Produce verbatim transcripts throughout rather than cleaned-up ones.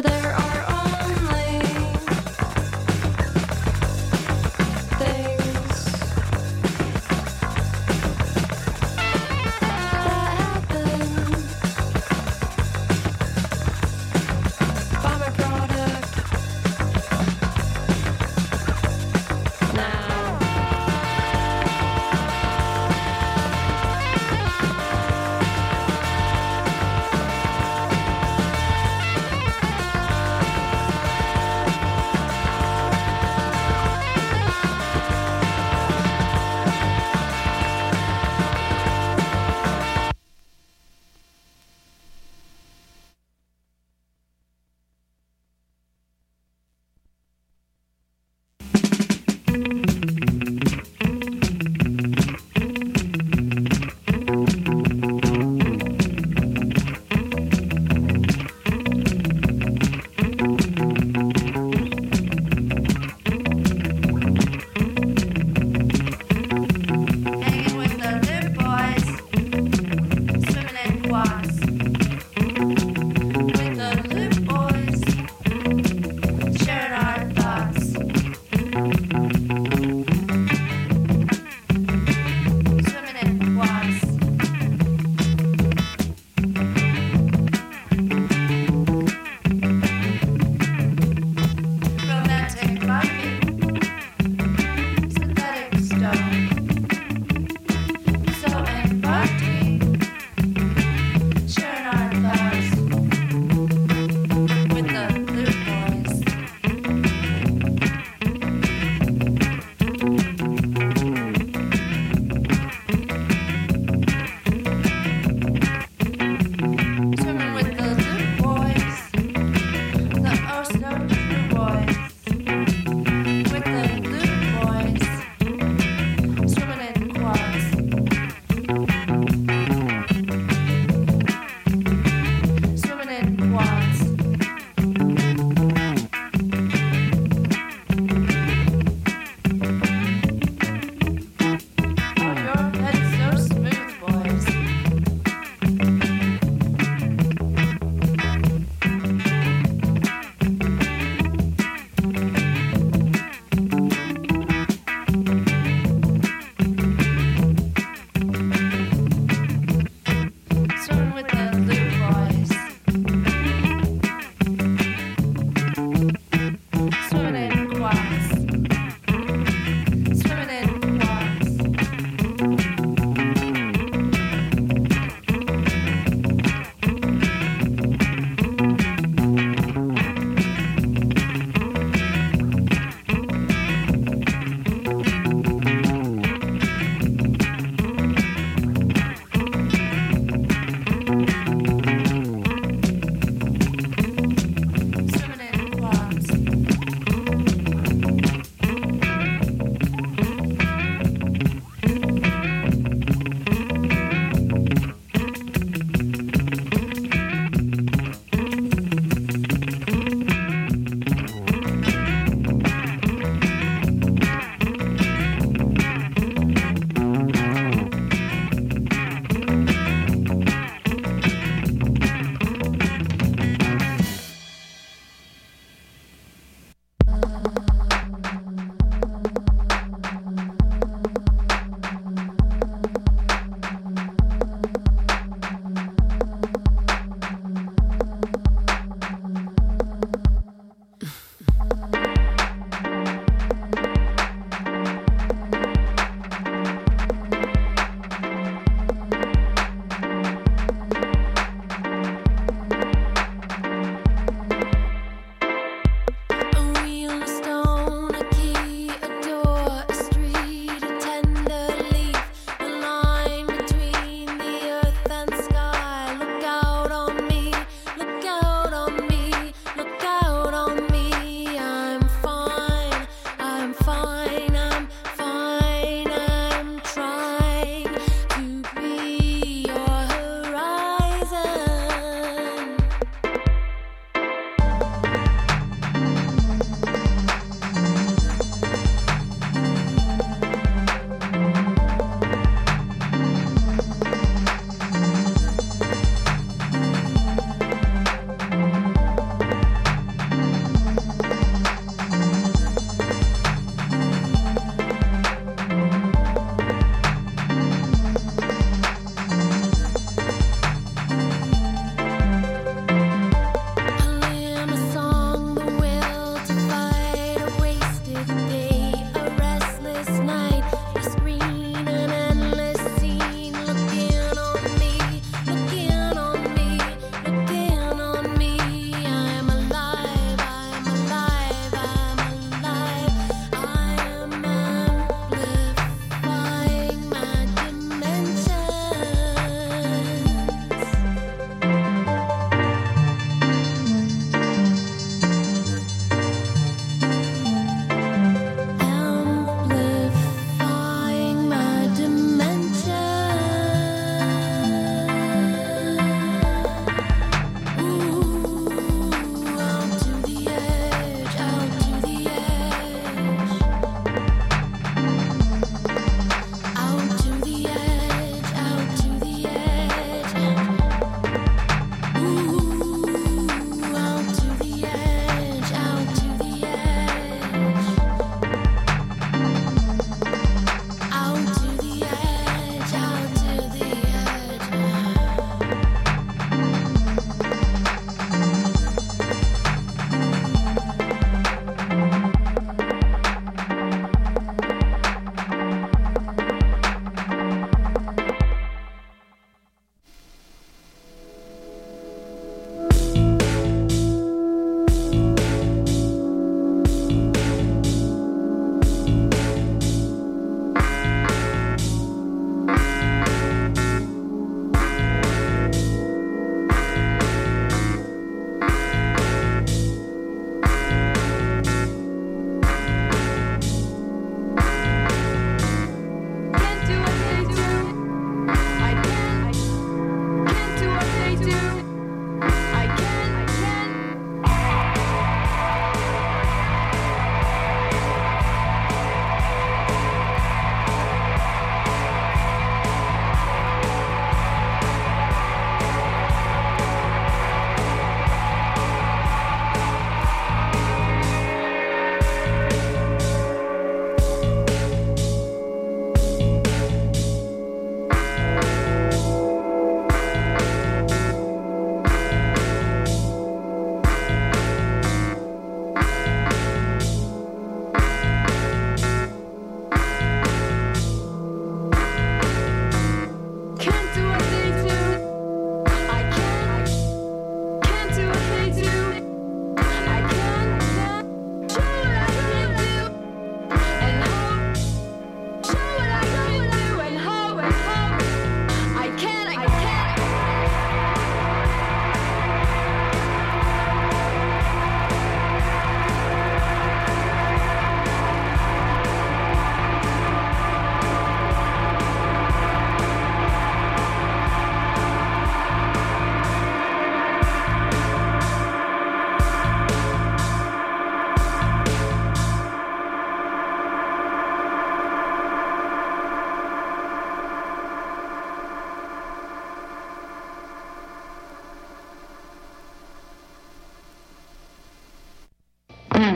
Sharing our thoughts.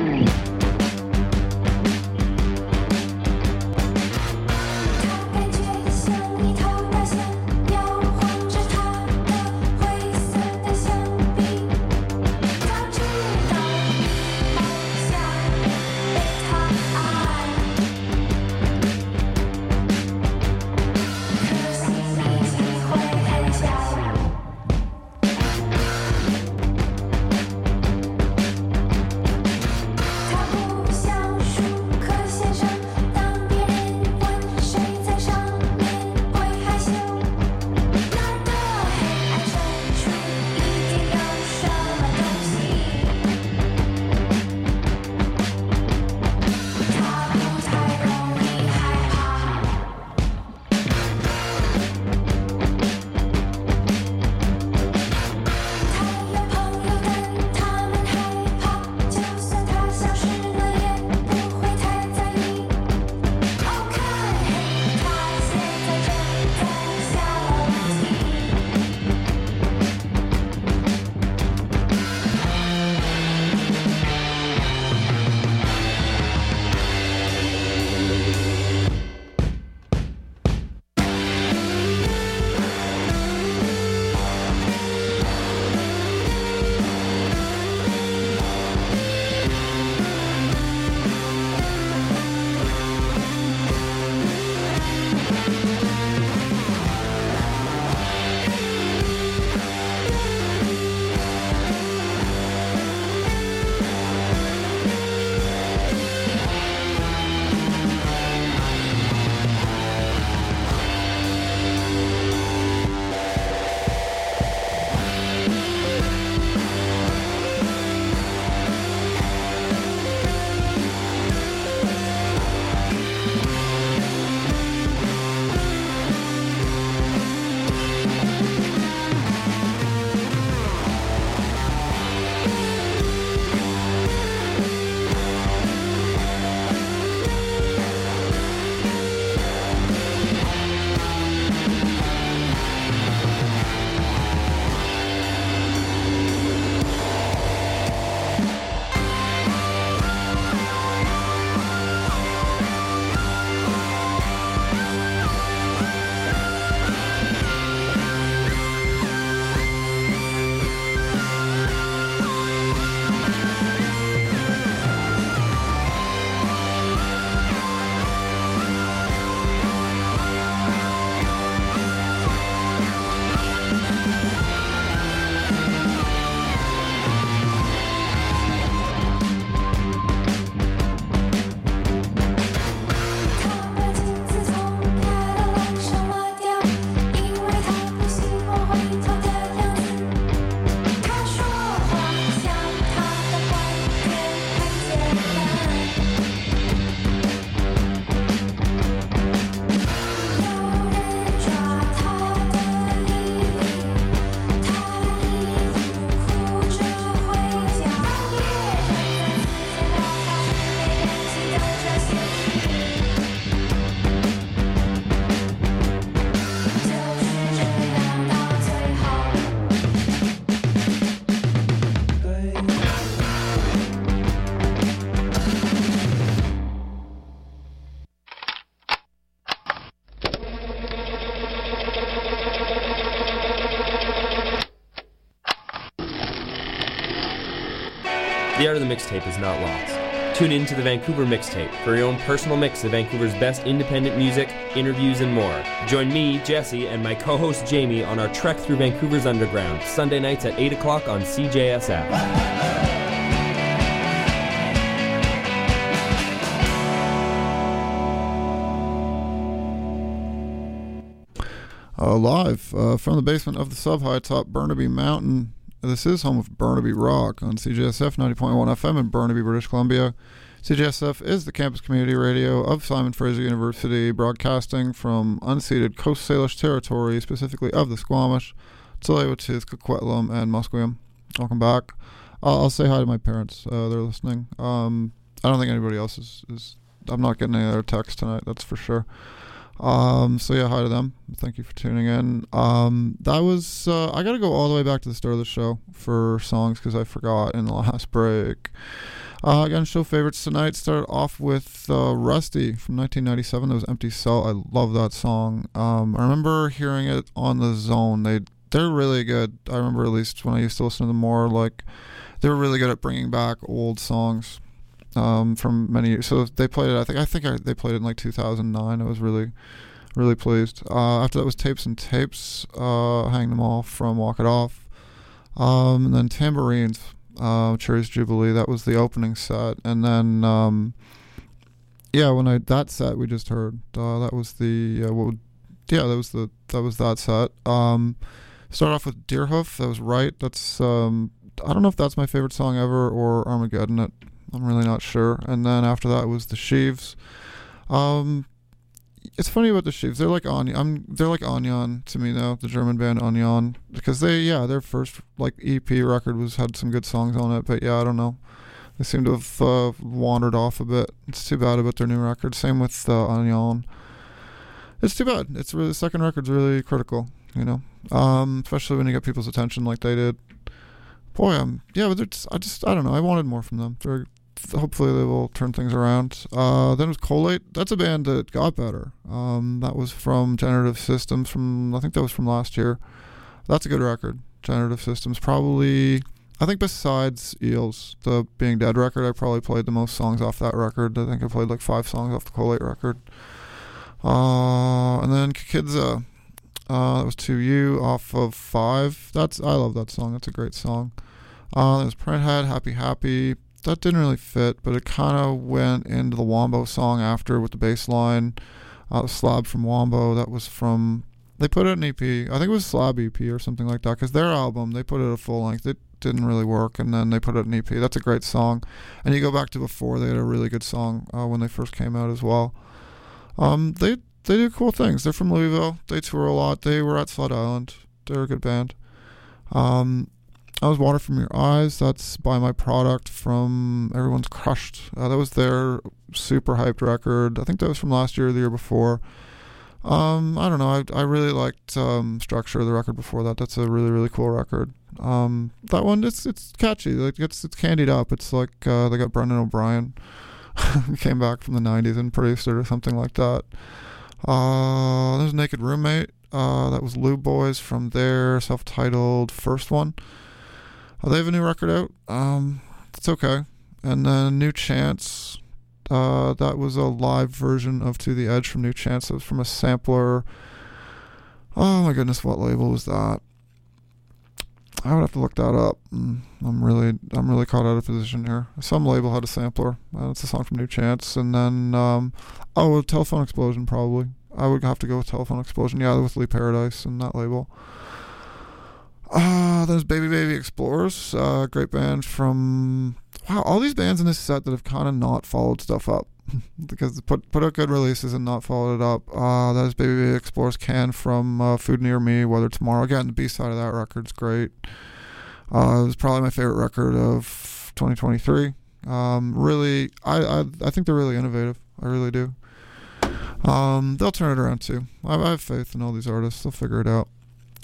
The art of the mixtape is not lost. Tune in to the Vancouver Mixtape for your own personal mix of Vancouver's best independent music, interviews, and more. Join me, Jesse, and my co-host Jamie on our trek through Vancouver's underground, Sunday nights at eight o'clock on C J S F. Uh, live uh, from the basement of the sub-high top Burnaby Mountain. This is home of Burnaby Rock on C J S F ninety point one F M in Burnaby, British Columbia. C J S F is the campus community radio of Simon Fraser University, broadcasting from unceded Coast Salish territory, specifically of the Squamish, Tsleil-Waututh, Coquitlam, and Musqueam. Welcome back. Uh, I'll say hi to my parents. Uh, they're listening. Um, I don't think anybody else is, is... I'm not getting any other texts tonight, that's for sure. Um, so yeah, hi to them. Thank you for tuning in. Um, that was, uh, I gotta go all the way back to the start of the show for songs because I forgot in the last break. Uh, again, show favorites tonight. Started off with uh, Rusty from nineteen ninety-seven. That was Empty Cell. I love that song. Um, I remember hearing it on the Zone. They they're really good. I remember at least when I used to listen to them more. Like they were really good at bringing back old songs um, from many years. So they played it. I think I think I, they played it in like two thousand nine. I was really really pleased. Uh, after that was Tapes and Tapes. Uh, Hang Them All from Walk It Off. Um, and then Tambourines. Uh, Cherry's Jubilee. That was the opening set, and then um, yeah, when I that set we just heard, uh, that was the uh, what would, yeah, that was the that was that set. Um, start off with Deerhoof. That was Right. That's um, I don't know if that's my favorite song ever or Armageddon. It, I'm really not sure. And then after that was the Sheaves. Um, it's funny about the Sheaves. They're like Onion. I'm. They're like Onion to me now. The German band Onion, because they yeah their first like E P record was had some good songs on it. But yeah, I don't know. They seem to have uh, wandered off a bit. It's too bad about their new record. Same with uh, Onion. It's too bad. It's really the second record's really critical. You know, um, especially when you get people's attention like they did. Boy, um, yeah, but it's, I just I don't know. I wanted more from them. They're, hopefully they will turn things around. Uh, then it was Collate. That's a band that got better. Um, that was from Generative Systems. From I think that was from last year. That's a good record. Generative Systems. Probably, I think besides Eels, the Being Dead record, I probably played the most songs off that record. I think I played like five songs off the Collate record. Uh, and then Kikidza. Uh, that was To You off of Five. That's I love that song. That's a great song. Uh, there's Printhead, Happy Happy. That didn't really fit, but it kind of went into the Wombo song after with the bass line. Uh, Slab from Wombo, that was from, they put it in E P. I think it was Slab E P or something like that, because their album, they put it at full length. It didn't really work, and then they put it in E P. That's a great song. And you go back to before, they had a really good song uh, when they first came out as well. Um, they they do cool things. They're from Louisville. They tour a lot. They were at Sled Island. They're a good band. Um... That was Water From Your Eyes. That's by My Product from Everyone's Crushed. Uh, that was their super hyped record. I think that was from last year or the year before. Um, I don't know. I I really liked um, Structure of the record before that. That's a really, really cool record. Um, that one, it's it's catchy. Like it's it's candied up. It's like uh, they got Brendan O'Brien. Came back from the nineties and produced it or something like that. Uh, there's Naked Roommate. Uh, that was Lube Boys from their self-titled first one. Uh, they have a new record out. Um, it's okay. And then New Chance. Uh, that was a live version of To the Edge from New Chance. It was from a sampler. Oh my goodness, what label was that? I would have to look that up. I'm really, I'm really caught out of position here. Some label had a sampler. Uh, it's a song from New Chance. And then, um, oh, Telephone Explosion probably. I would have to go with Telephone Explosion. Yeah, with Lee Paradise and that label. Uh, there's Baby Baby Explorers, uh, great band from, wow, all these bands in this set that have kind of not followed stuff up, because put put out good releases and not followed it up. Uh, that is Baby Baby Explorers, Can from uh, Food Near Me, Weather Tomorrow. Again, the B-side of that record's great. Uh, it was probably my favorite record of twenty twenty-three. Um, really, I, I I think they're really innovative. I really do. Um, they'll turn it around too. I, I have faith in all these artists. They'll figure it out.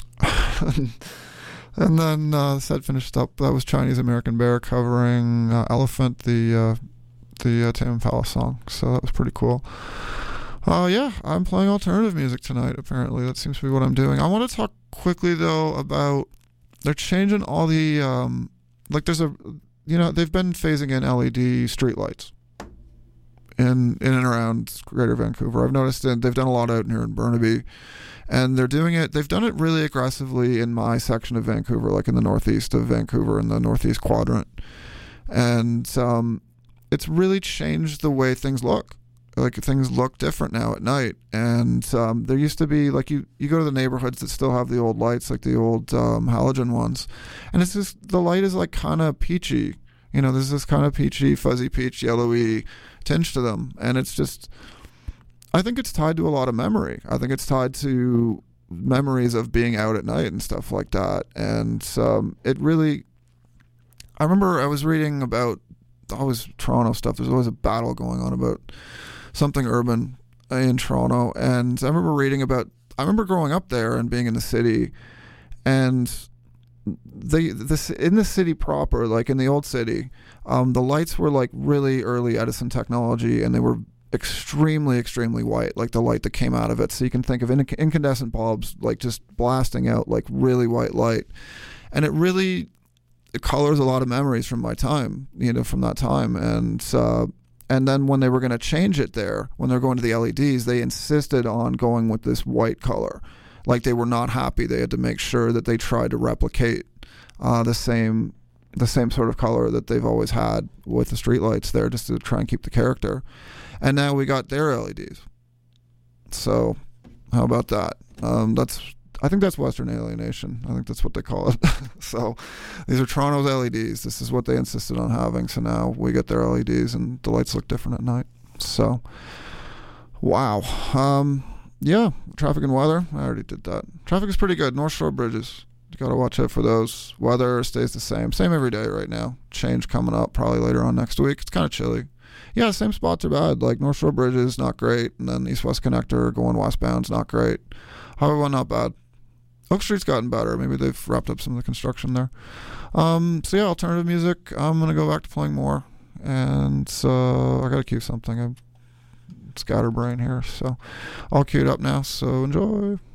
And then uh, the set finished up. That was Chinese American Bear covering uh, Elephant, the uh, the uh, Tame Impala song. So that was pretty cool. Uh, yeah, I'm playing alternative music tonight, apparently. That seems to be what I'm doing. I want to talk quickly, though, about... They're changing all the... Um, like, there's a... You know, they've been phasing in L E D streetlights in, in and around Greater Vancouver. I've noticed that they've done a lot out here in Burnaby. And they're doing it, they've done it really aggressively in my section of Vancouver, like in the northeast of Vancouver, in the northeast quadrant. And um, it's really changed the way things look. Like, things look different now at night. And um, there used to be, like, you, you go to the neighborhoods that still have the old lights, like the old um, halogen ones. And it's just, the light is like kind of peachy. You know, there's this kind of peachy, fuzzy peach, yellowy tinge to them. And it's just... I think it's tied to a lot of memory. I think it's tied to memories of being out at night and stuff like that. And um, it really... I remember I was reading about always Toronto stuff. There's always a battle going on about something urban in Toronto. And I remember reading about... I remember growing up there and being in the city. And they this in the city proper, like in the old city, um, the lights were like really early Edison technology, and they were extremely, extremely white, like the light that came out of it. So you can think of inc- incandescent bulbs like just blasting out like really white light, and it really it colors a lot of memories from my time, you know, from that time. And uh, and then when they were going to change it there, when they're going to the L E Ds, they insisted on going with this white color. Like they were not happy. They had to make sure that they tried to replicate uh, the same the same sort of color that they've always had with the streetlights there, just to try and keep the character. And now we got their L E Ds. So how about that? Um, that's I think that's Western alienation. I think that's what they call it. So these are Toronto's L E Ds. This is what they insisted on having. So now we get their L E Ds, and the lights look different at night. So, wow. Um, yeah, traffic and weather. I already did that. Traffic is pretty good. North Shore bridges. You got to watch out for those. Weather stays the same. Same every day right now. Change coming up probably later on next week. It's kind of chilly. Yeah, same spots are bad. Like North Shore bridges, not great. And then East-West Connector going westbound's not great. Highway one, not bad. Oak Street's gotten better. Maybe they've wrapped up some of the construction there. Um, so yeah, alternative music. I'm going to go back to playing more. And so I got to cue something. I'm scatterbrain here. So I'll cue it up now. So enjoy.